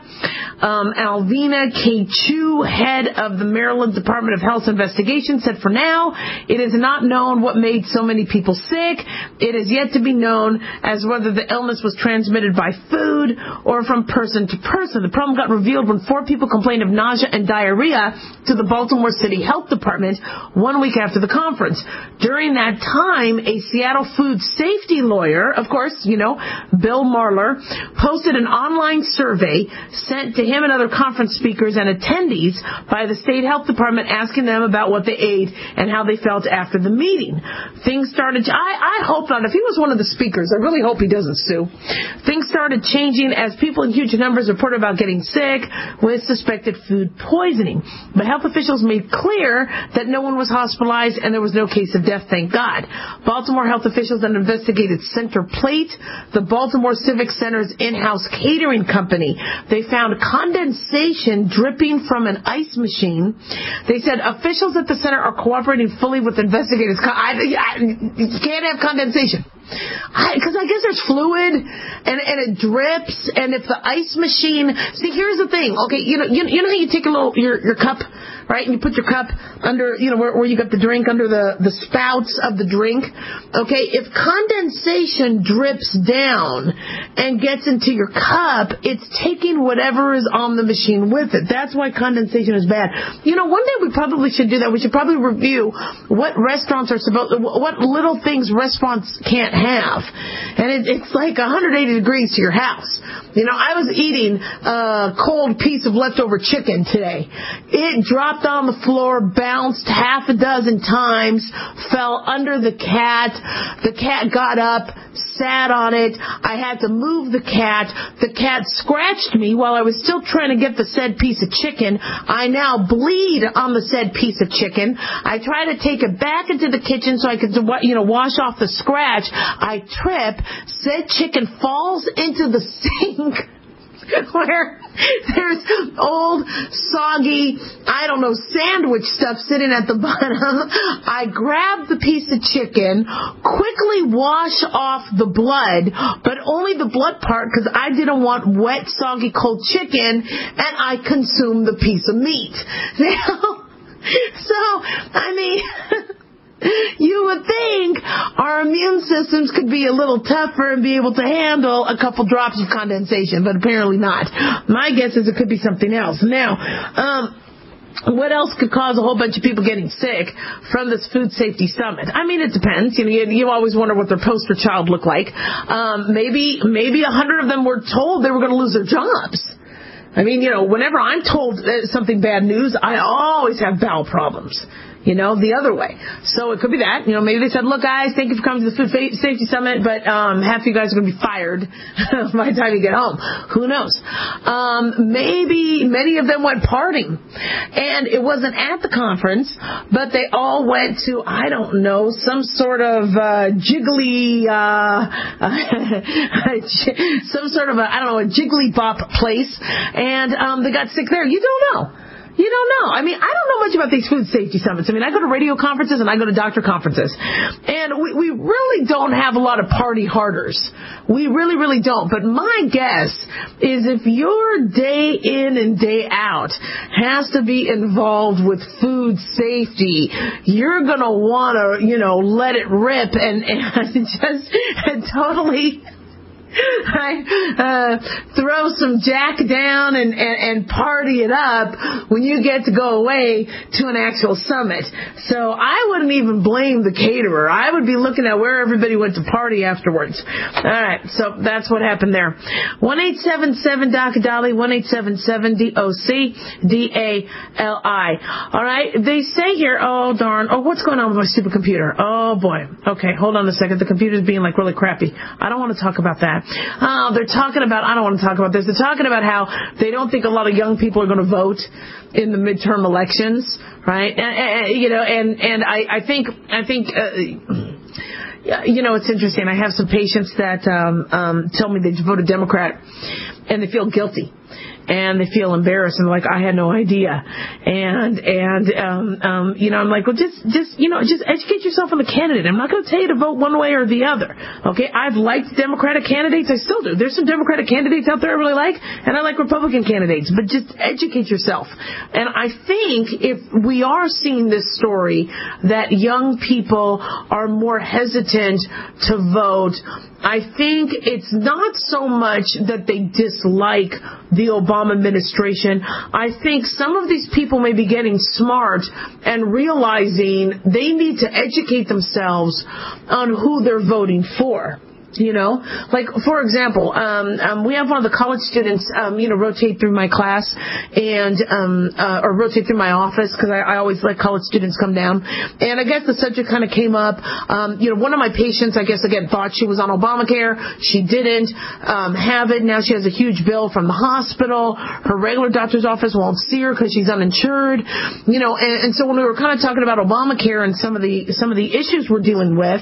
Alvina K. Chu, head of the Maryland Department of Health Investigation, said for now, it is not known what made so many people sick. It is yet to be known as whether the illness was transmitted by food or from person to person. The problem got revealed when 4 people complained of nausea and diarrhea to the Baltimore City Health Department 1 week after the conference. During that time, a Seattle food safety lawyer, of course, Bill Marler, posted an online survey sent to him and other conference speakers and attendees by the state health department asking them about what they ate and how they felt after the meeting. Things started, I hope not. If he was one of the speakers, I really hope he doesn't sue. Things started changing as people in huge numbers reported about getting sick with suspected food poisoning. But health officials made clear that no one was hospitalized and there was no case of death, thank God. Baltimore health officials then investigated Center Plate, the Baltimore Civic Center's in-house catering company. They found condensation dripping from an ice machine. They said officials at the center are cooperating fully with investigators. You can't have condensation. Because I guess there's fluid and it drips, and if the ice machine, see, here's the thing. Okay, you know how you take your cup, right, and you put your cup under, where you got the drink, under the spouts of the drink. Okay, if condensation drips down and gets into your cup, it's taking whatever is on the machine with it. That's why condensation is bad. One day we probably should do that. We should probably review what restaurants are what little things restaurants can't have. And it's like 180 degrees to your house. I was eating a cold piece of leftover chicken today. It dropped on the floor, bounced half a dozen times, fell under the cat. The cat got up, sat on it. I had to move the cat. The cat scratched me while I was still trying to get the said piece of chicken. I now bleed on the said piece of chicken. I try to take it back into the kitchen so I could, wash off the scratch. I trip. Said chicken falls into the sink where there's old, soggy, sandwich stuff sitting at the bottom. I grab the piece of chicken, quickly wash off the blood, but only the blood part because I didn't want wet, soggy, cold chicken, and I consumed the piece of meat. You would think our immune systems could be a little tougher and be able to handle a couple drops of condensation, but apparently not. My guess is it could be something else. Now, what else could cause a whole bunch of people getting sick from this food safety summit? It depends. You always wonder what their poster child looked like. Maybe 100 of them were told they were going to lose their jobs. Whenever I'm told something bad news, I always have bowel problems. The other way. So it could be that. Maybe they said, look, guys, thank you for coming to the Food Safety Summit, but half of you guys are going to be fired by the time you get home. Who knows? Maybe many of them went partying. And it wasn't at the conference, but they all went to, some sort of jiggly, some sort of a jiggly bop place. And they got sick there. You don't know. You don't know. I don't know much about these food safety summits. I go to radio conferences and I go to doctor conferences. And we really don't have a lot of party harders. We really, really don't. But my guess is if your day in and day out has to be involved with food safety, you're going to want to, let it rip and just totally throw some jack down and party it up when you get to go away to an actual summit. So I wouldn't even blame the caterer. I would be looking at where everybody went to party afterwards. All right, so that's what happened there. 1-877-DOC-DOLLY, 1-877-DOC-DALI. All right, they say here, oh darn, what's going on with my stupid computer? Oh boy. Okay, hold on a second. The computer's being really crappy. I don't want to talk about that. they're talking about, I don't want to talk about this, they're talking about how they don't think a lot of young people are going to vote in the midterm elections, right? And I think it's interesting. I have some patients that tell me they voted Democrat and they feel guilty. And they feel embarrassed and like, I had no idea. And I'm like, well, just educate yourself on the candidate. I'm not going to tell you to vote one way or the other. Okay. I've liked Democratic candidates. I still do. There's some Democratic candidates out there I really like, and I like Republican candidates, but just educate yourself. And I think if we are seeing this story that young people are more hesitant to vote, I think it's not so much that they dislike the Obama administration. I think some of these people may be getting smart and realizing they need to educate themselves on who they're voting for. Like, for example, we have one of the college students, rotate through my class or rotate through my office, because I always let college students come down. And I guess the subject kind of came up. One of my patients, I guess, again, thought she was on Obamacare. She didn't have it. Now she has a huge bill from the hospital. Her regular doctor's office won't see her because she's uninsured. And so when we were kind of talking about Obamacare and some of the issues we're dealing with,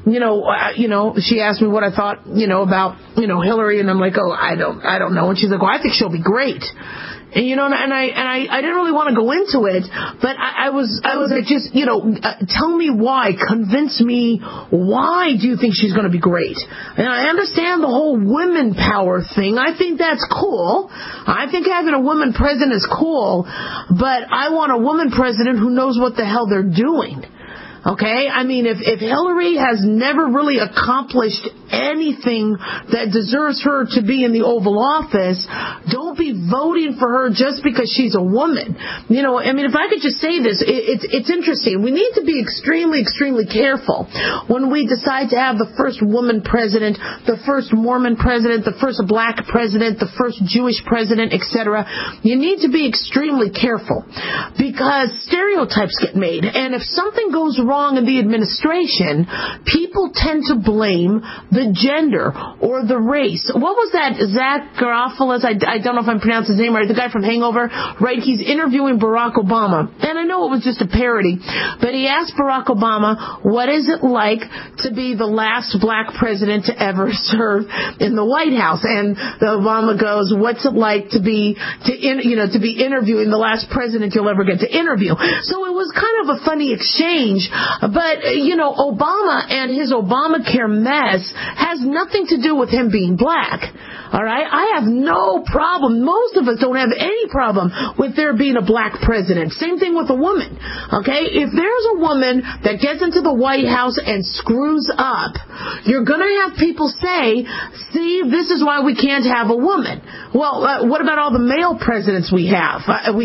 she asked me what I thought, about, Hillary, and I'm like, oh, I don't know. And she's like, well, I think she'll be great. And, and I didn't really want to go into it, but I was like, just, tell me why, convince me, why do you think she's going to be great? And I understand the whole women power thing. I think that's cool. I think having a woman president is cool, but I want a woman president who knows what the hell they're doing. Okay? I mean, if Hillary has never really accomplished anything that deserves her to be in the Oval Office, don't be voting for her just because she's a woman. If I could just say this, it's interesting. We need to be extremely, extremely careful when we decide to have the first woman president, the first Mormon president, the first black president, the first Jewish president, etc. You need to be extremely careful because stereotypes get made. And if something goes wrong in the administration, people tend to blame the gender or the race. What was that? Zach Galifianakis, I don't know if I'm pronouncing his name right, the guy from Hangover, right? He's interviewing Barack Obama. And I know it was just a parody, but he asked Barack Obama, what is it like to be the last black president to ever serve in the White House? And Obama goes, what's it like to be interviewing the last president you'll ever get to interview? So it was kind of a funny exchange. But, Obama and his Obamacare mess has nothing to do with him being black. All right? I have no problem. Most of us don't have any problem with there being a black president. Same thing with a woman. Okay? If there's a woman that gets into the White House and screws up, you're going to have people say, see, this is why we can't have a woman. Well, what about all the male presidents we had?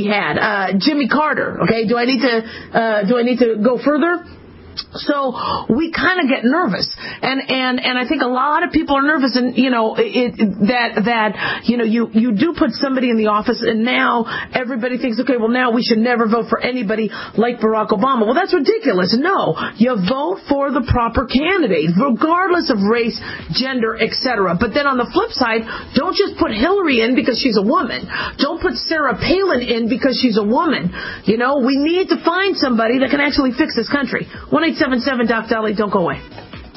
Jimmy Carter. Okay? Do I need to go further? So we kind of get nervous, and I think a lot of people are nervous, and you do put somebody in the office, and now everybody thinks, okay, well now we should never vote for anybody like Barack Obama. Well, that's ridiculous. No, you vote for the proper candidate, regardless of race, gender, etc. But then on the flip side, don't just put Hillary in because she's a woman. Don't put Sarah Palin in because she's a woman. We need to find somebody that can actually fix this country. 1-877 Doc Dolly, don't go away.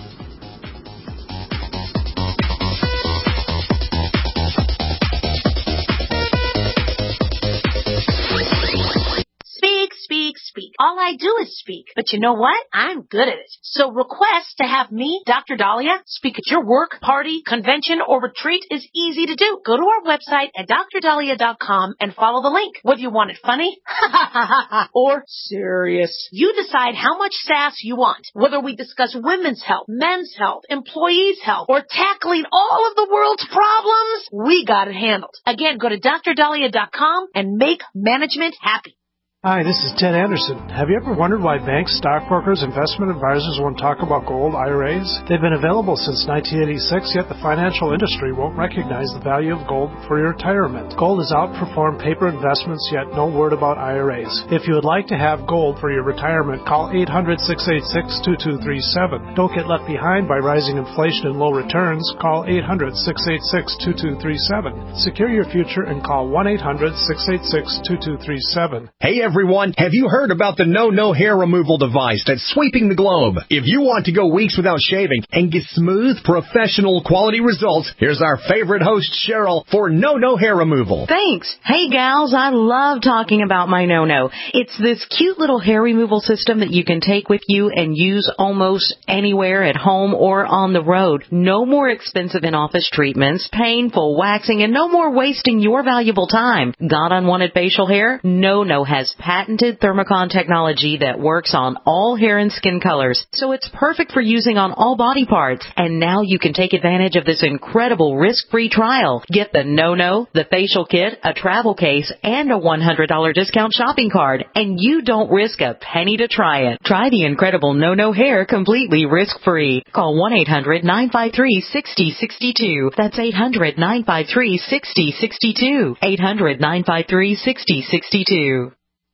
Speak. All I do is speak. But you know what? I'm good at it. So request to have me, Dr. Dahlia, speak at your work, party, convention, or retreat is easy to do. Go to our website at drdahlia.com and follow the link. Whether you want it funny or serious, you decide how much sass you want. Whether we discuss women's health, men's health, employees' health, or tackling all of the world's problems, we got it handled. Again, go to drdahlia.com and make management happy. Hi, this is Ted Anderson. Have you ever wondered why banks, stockbrokers, investment advisors won't talk about gold IRAs? They've been available since 1986, yet the financial industry won't recognize the value of gold for your retirement. Gold has outperformed paper investments, yet no word about IRAs. If you would like to have gold for your retirement, call 800-686-2237. Don't get left behind by rising inflation and low returns. Call 800-686-2237. Secure your future and call 1-800-686-2237. Hey everyone, have you heard about the No Hair Removal device that's sweeping the globe? If you want to go weeks without shaving and get smooth, professional quality results, here's our favorite host, Cheryl, for No Hair Removal. Thanks. Hey gals, I love talking about my No. It's this cute little hair removal system that you can take with you and use almost anywhere at home or on the road. No more expensive in-office treatments, painful waxing, and no more wasting your valuable time. Got unwanted facial hair? No has patented Thermocon technology that works on all hair and skin colors, so it's perfect for using on all body parts. And now you can take advantage of this incredible risk-free trial. Get the No, the facial kit, a travel case, and a $100 discount shopping card, and you don't risk a penny to try it. Try the incredible No hair completely risk-free. Call 1-800-953-6062. That's 800-953-6062. 800-953-6062.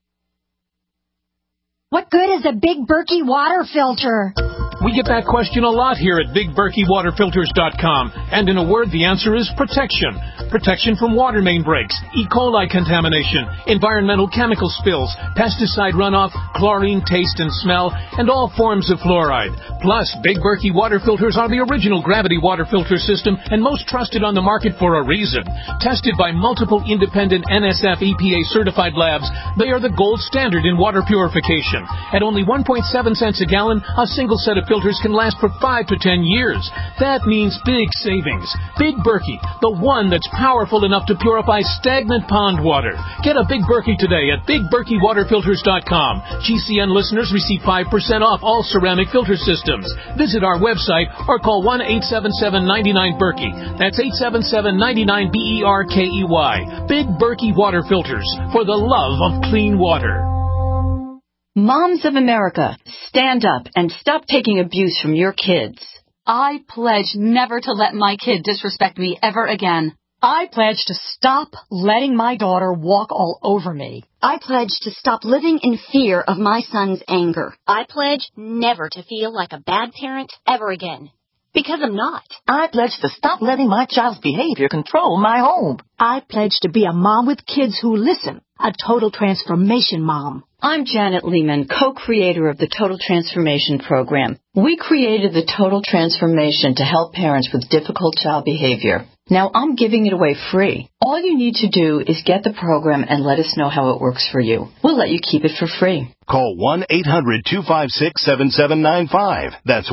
What good is a Big Berkey water filter? We get that question a lot here at BigBerkeyWaterFilters.com. And in a word, the answer is protection. Protection from water main breaks, E. coli contamination, environmental chemical spills, pesticide runoff, chlorine taste and smell, and all forms of fluoride. Plus, Big Berkey water filters are the original gravity water filter system and most trusted on the market for a reason. Tested by multiple independent NSF EPA certified labs, they are the gold standard in water purification. At only 1.7 cents a gallon, a single set of filters can last for 5 to 10 years. That means big savings. Big Berkey, the one that's powerful enough to purify stagnant pond water. Get a Big Berkey today at BigBerkeyWaterFilters.com. GCN listeners receive 5% off all ceramic filter systems. Visit our website or call 1-877-99-BERKEY. That's 877-99-BERKEY. Big Berkey Water Filters, for the love of clean water. Moms of America, stand up and stop taking abuse from your kids. I pledge never to let my kid disrespect me ever again. I pledge to stop letting my daughter walk all over me. I pledge to stop living in fear of my son's anger. I pledge never to feel like a bad parent ever again. Because I'm not. I pledge to stop letting my child's behavior control my home. I pledge to be a mom with kids who listen. A total transformation mom. I'm Janet Lehman, co-creator of the Total Transformation Program. We created the Total Transformation to help parents with difficult child behavior. Now I'm giving it away free. All you need to do is get the program and let us know how it works for you. We'll let you keep it for free. Call 1-800-256-7795. That's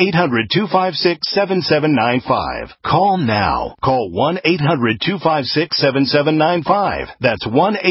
1-800-256-7795. Call now. Call 1-800-256-7795. That's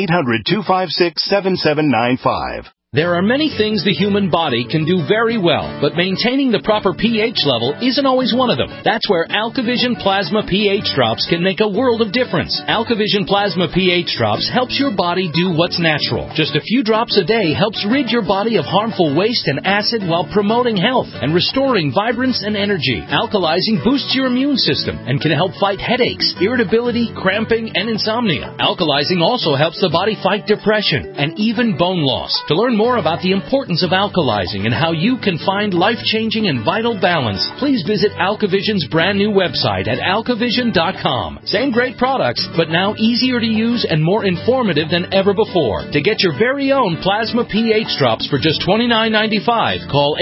1-800-256-7795. There are many things the human body can do very well, but maintaining the proper pH level isn't always one of them. That's where AlkaVision Plasma pH Drops can make a world of difference. AlkaVision Plasma pH Drops helps your body do what's natural. Just a few drops a day helps rid your body of harmful waste and acid while promoting health and restoring vibrance and energy. Alkalizing boosts your immune system and can help fight headaches, irritability, cramping, and insomnia. Alkalizing also helps the body fight depression and even bone loss. To learn more about the importance of alkalizing and how you can find life-changing and vital balance, please visit AlkaVision's brand new website at alkavision.com. Same great products, but now easier to use and more informative than ever before. To get your very own Plasma pH Drops for just $29.95, call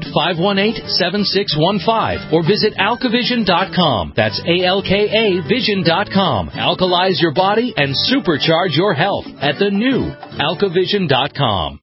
800-518-7615 or visit alkavision.com. That's ALKA Vision.com. Alkalize your body and supercharge your health at the new alkavision.com.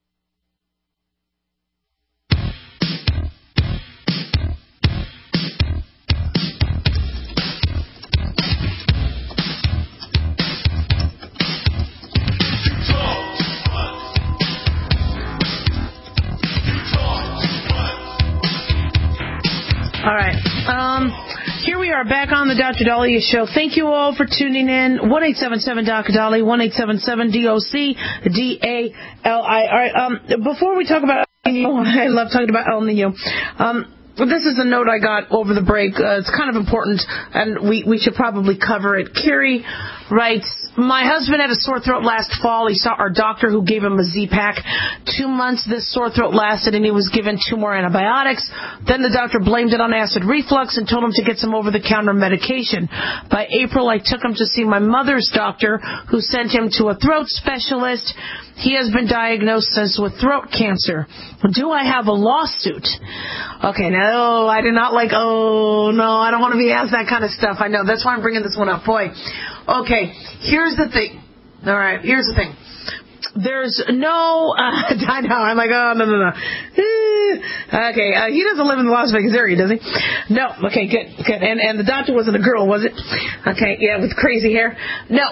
All right. Here we are back on the Dr. Dahlia Show. Thank you all for tuning in. 1-877-Dr. 1-877-DOC-DALI. All right. Before we talk about El Nino, I love talking about El Nino. This is a note I got over the break. It's kind of important, and we should probably cover it. Carrie writes, my husband had a sore throat last fall. He saw our doctor who gave him a Z-Pak. 2 months this sore throat lasted, and he was given 2 more antibiotics. Then the doctor blamed it on acid reflux and told him to get some over-the-counter medication. By April, I took him to see my mother's doctor, who sent him to a throat specialist. He has been diagnosed with throat cancer. Do I have a lawsuit? Okay, no, I do not like, oh, no, I don't want to be asked that kind of stuff. I know, that's why I'm bringing this one up. Boy, okay, here's the thing. All right, here's the thing. There's no, I know, I'm like, oh, no. Okay, he doesn't live in the Las Vegas area, does he? No, okay, good. And the doctor wasn't a girl, was it? Okay, yeah, with crazy hair. No,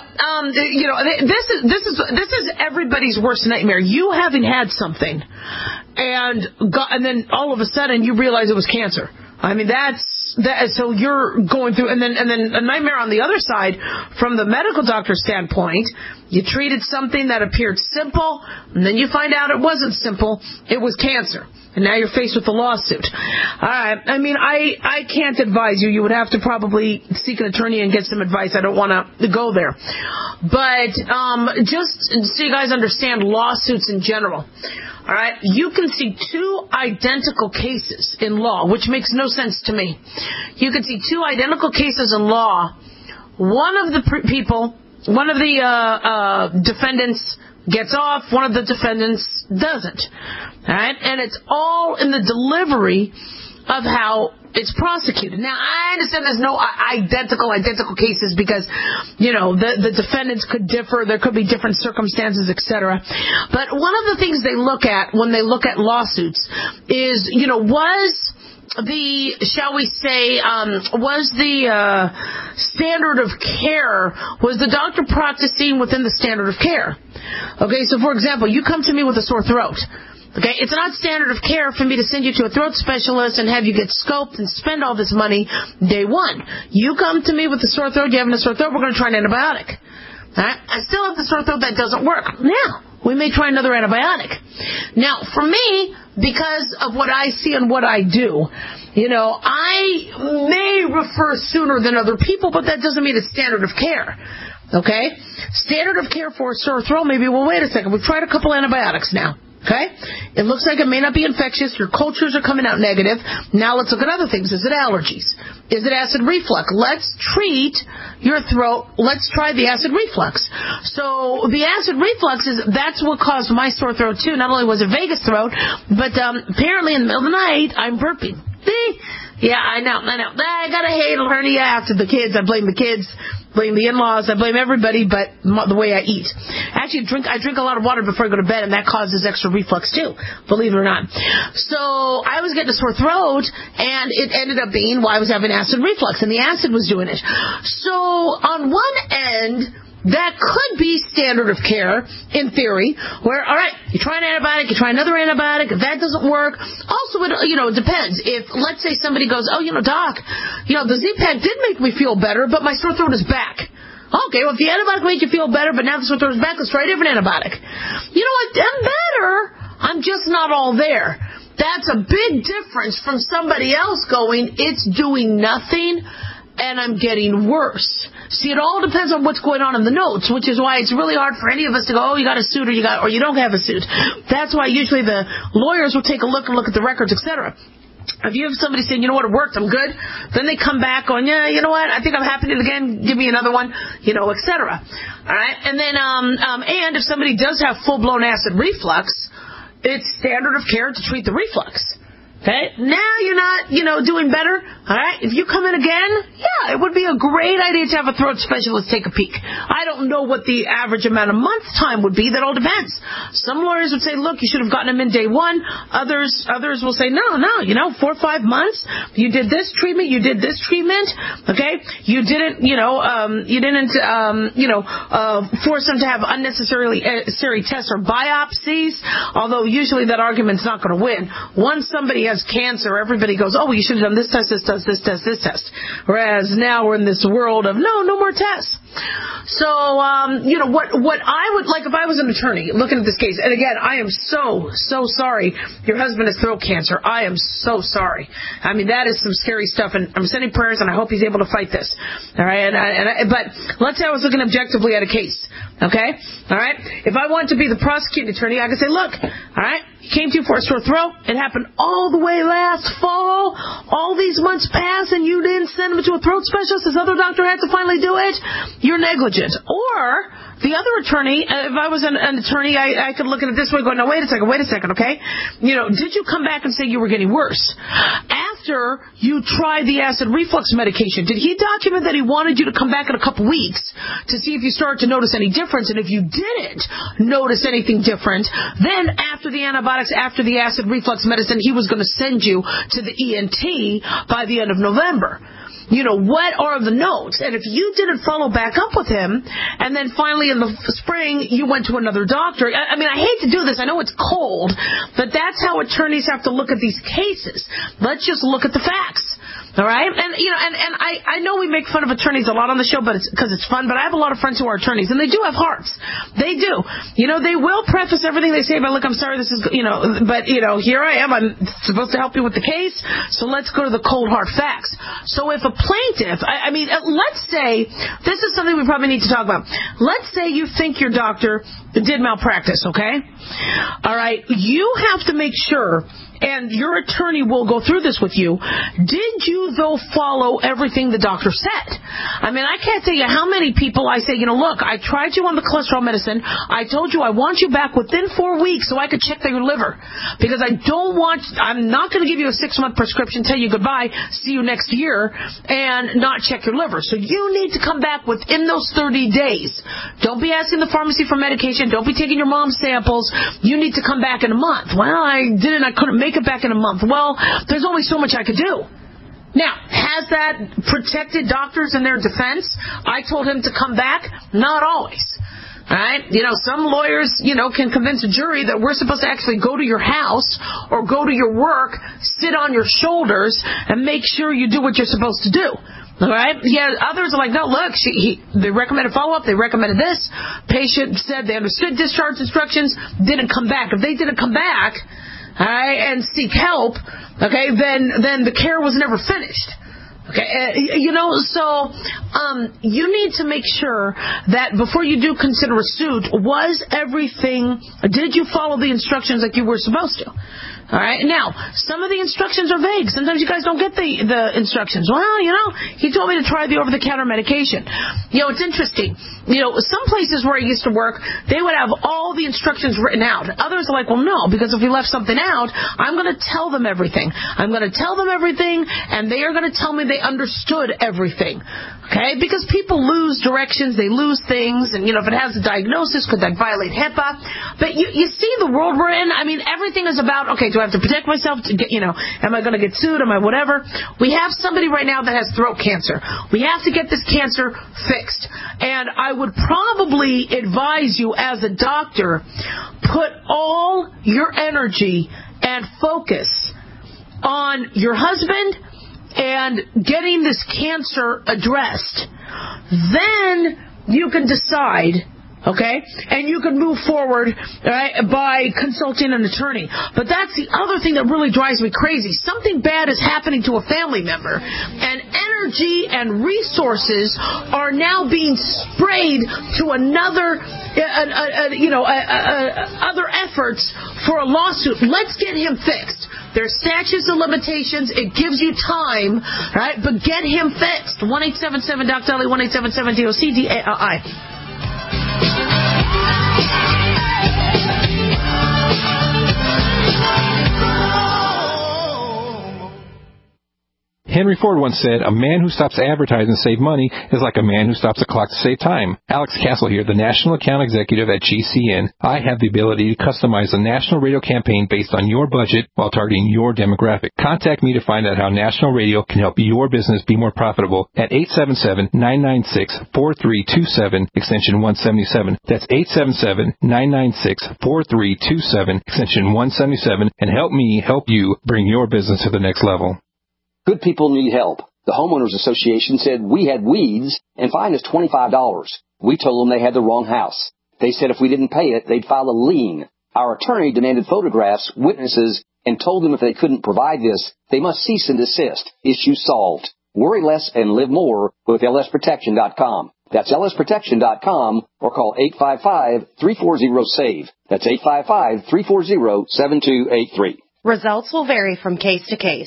this is everybody's worst nightmare. You having had something, and then all of a sudden you realize it was cancer. I mean, so you're going through, and then a nightmare on the other side, from the medical doctor's standpoint. You treated something that appeared simple, and then you find out it wasn't simple, it was cancer. And now you're faced with a lawsuit. All right. I mean, I can't advise you. You would have to probably seek an attorney and get some advice. I don't want to go there. But just so you guys understand lawsuits in general. All right, you can see 2 identical cases in law, which makes no sense to me. You can see 2 identical cases in law. One of the defendants gets off, one of the defendants doesn't. All right, and it's all in the delivery of how it's prosecuted. Now, I understand there's no identical cases because, the defendants could differ. There could be different circumstances, etc. But one of the things they look at when they look at lawsuits is, was the standard of care, was the doctor practicing within the standard of care? Okay, so for example, you come to me with a sore throat. Okay, it's not standard of care for me to send you to a throat specialist and have you get scoped and spend all this money day one. You come to me with a sore throat, you're having a sore throat, we're going to try an antibiotic. All right? I still have the sore throat, that doesn't work. Now, we may try another antibiotic. Now, for me, because of what I see and what I do, I may refer sooner than other people, but that doesn't mean it's standard of care. Okay? Standard of care for a sore throat may be, well, wait a second, we've tried a couple antibiotics now. Okay? It looks like it may not be infectious. Your cultures are coming out negative. Now let's look at other things. Is it allergies? Is it acid reflux? Let's treat your throat. Let's try the acid reflux. So the acid reflux that's what caused my sore throat too. Not only was it vagus throat, but apparently in the middle of the night, I'm burping. Yeah, I know. I got a hiatal hernia after the kids. I blame the kids, blame the in-laws, I blame everybody but the way I eat. Actually, I drink a lot of water before I go to bed, and that causes extra reflux too, believe it or not. So I was getting a sore throat, and it ended up being I was having acid reflux, and the acid was doing it. So on one end, that could be standard of care, in theory, where, all right, you try an antibiotic, you try another antibiotic, if that doesn't work. Also, it depends. If, let's say somebody goes, oh, doc, the Z-Pak did make me feel better, but my sore throat is back. Okay, well, if the antibiotic made you feel better, but now the sore throat is back, let's try a different antibiotic. You know what? I'm better. I'm just not all there. That's a big difference from somebody else going, it's doing nothing, and I'm getting worse. See, it all depends on what's going on in the notes, which is why it's really hard for any of us to go, oh, you got a suit or you don't have a suit. That's why usually the lawyers will take a look at the records, etc. If you have somebody saying, you know what, it worked, I'm good, then they come back going, yeah, you know what, I think I'm happening again, give me another one, etc. All right, and then and if somebody does have full-blown acid reflux, it's standard of care to treat the reflux. Okay, now you're not, doing better. All right, if you come in again, yeah, it would be a great idea to have a throat specialist take a peek. I don't know what the average amount of month time would be. That all depends. Some lawyers would say, look, you should have gotten him in day one. Others will say, no, 4 or 5 months. You did this treatment. You did this treatment. Okay, you didn't, force them to have unnecessary tests or biopsies. Although usually that argument's not going to win. Once somebody has has cancer, everybody goes, oh, well, you should have done this test, this test, this test, this test. Whereas now we're in this world of, no more tests. So, what I would like if I was an attorney looking at this case, and again, I am so sorry your husband has throat cancer. I am so sorry. I mean, that is some scary stuff, and I'm sending prayers, and I hope he's able to fight this. All right, but let's say I was looking objectively at a case. Okay, all right. If I want to be the prosecuting attorney, I could say, look, all right, he came to you for a sore throat. It happened all the way last fall. All these months passed, and you didn't send him to a throat specialist. This other doctor had to finally do it. You're negligent. Or the other attorney, if I was an attorney, I could look at it this way, going, no, wait a second, okay? Did you come back and say you were getting worse? After you tried the acid reflux medication, did he document that he wanted you to come back in a couple weeks to see if you started to notice any difference? And if you didn't notice anything different, then after the antibiotics, after the acid reflux medicine, he was going to send you to the ENT by the end of November. What are the notes? And if you didn't follow back up with him, and then finally in the spring you went to another doctor, I mean, I hate to do this. I know it's cold, but that's how attorneys have to look at these cases. Let's just look at the facts. All right? And I know we make fun of attorneys a lot on the show, but it's because it's fun, but I have a lot of friends who are attorneys, and they do have hearts. They do. They will preface everything they say by, look, I'm sorry, this is, but, here I am. I'm supposed to help you with the case, so let's go to the cold, hard facts. So if a plaintiff, let's say, this is something we probably need to talk about. Let's say you think your doctor did malpractice, okay? All right? You have to make sure, and your attorney will go through this with you, did you, though, follow everything the doctor said? I mean, I can't tell you how many people I say, look, I tried you on the cholesterol medicine. I told you I want you back within 4 weeks so I could check your liver. Because I'm not going to give you a 6-month prescription, tell you goodbye, see you next year, and not check your liver. So you need to come back within those 30 days. Don't be asking the pharmacy for medication. Don't be taking your mom's samples. You need to come back in a month. Well, I couldn't make it back in a month. Well, there's only so much I could do. Now, has that protected doctors in their defense? I told him to come back. Not always. All right? Some lawyers, can convince a jury that we're supposed to actually go to your house or go to your work, sit on your shoulders, and make sure you do what you're supposed to do. All right? Yeah, others are like, no, look, they recommended follow-up, they recommended this. Patient said they understood discharge instructions, didn't come back. If they didn't come back, all right, and seek help, okay, then the care was never finished. Okay, so you need to make sure that before you do consider a suit, did you follow the instructions like you were supposed to? All right. Now, some of the instructions are vague. Sometimes you guys don't get the instructions. Well, he told me to try the over-the-counter medication. It's interesting. Some places where I used to work, they would have all the instructions written out. Others are like, well, no, because if we left something out, I'm going to tell them everything. I'm going to tell them everything, and they are going to tell me they understood everything. Okay? Because people lose directions, they lose things, and, if it has a diagnosis, could that violate HIPAA? But you see the world we're in? I mean, everything is about, okay, do I have to protect myself? Am I going to get sued? Am I whatever? We have somebody right now that has throat cancer. We have to get this cancer fixed. And I would probably advise you as a doctor, put all your energy and focus on your husband and getting this cancer addressed. Then you can decide, okay, and you can move forward, right, by consulting an attorney. But that's the other thing that really drives me crazy. Something bad is happening to a family member, and energy and resources are now being sprayed to other efforts for a lawsuit. Let's get him fixed. There's statutes of limitations. It gives you time, right? But get him fixed. 1-877-DOC-DALI, 1-877-DOC-DALI. Henry Ford once said, a man who stops advertising to save money is like a man who stops a clock to save time. Alex Castle here, the National Account Executive at GCN. I have the ability to customize a national radio campaign based on your budget while targeting your demographic. Contact me to find out how national radio can help your business be more profitable at 877-996-4327, extension 177. That's 877-996-4327, extension 177, and help me help you bring your business to the next level. Good people need help. The Homeowners Association said we had weeds and fined us $25. We told them they had the wrong house. They said if we didn't pay it, they'd file a lien. Our attorney demanded photographs, witnesses, and told them if they couldn't provide this, they must cease and desist. Issue solved. Worry less and live more with lsprotection.com. That's lsprotection.com or call 855-340-SAVE. That's 855-340-7283. Results will vary from case to case.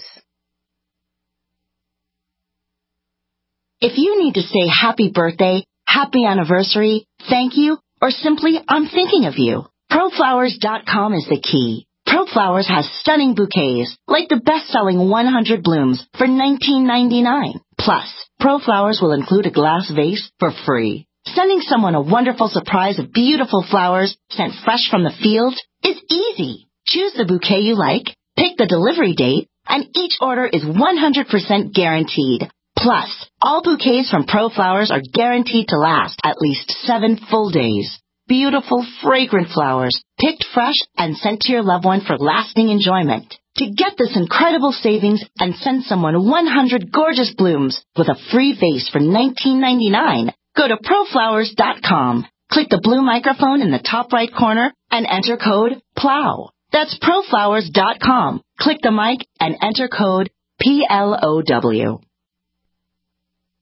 If you need to say happy birthday, happy anniversary, thank you, or simply I'm thinking of you, ProFlowers.com is the key. ProFlowers has stunning bouquets, like the best-selling 100 blooms for $19.99. Plus, ProFlowers will include a glass vase for free. Sending someone a wonderful surprise of beautiful flowers sent fresh from the field is easy. Choose the bouquet you like, pick the delivery date, and each order is 100% guaranteed. Plus, all bouquets from ProFlowers are guaranteed to last at least 7 full days. Beautiful, fragrant flowers, picked fresh and sent to your loved one for lasting enjoyment. To get this incredible savings and send someone 100 gorgeous blooms with a free vase for $19.99, go to ProFlowers.com. Click the blue microphone in the top right corner and enter code PLOW. That's ProFlowers.com. Click the mic and enter code PLOW.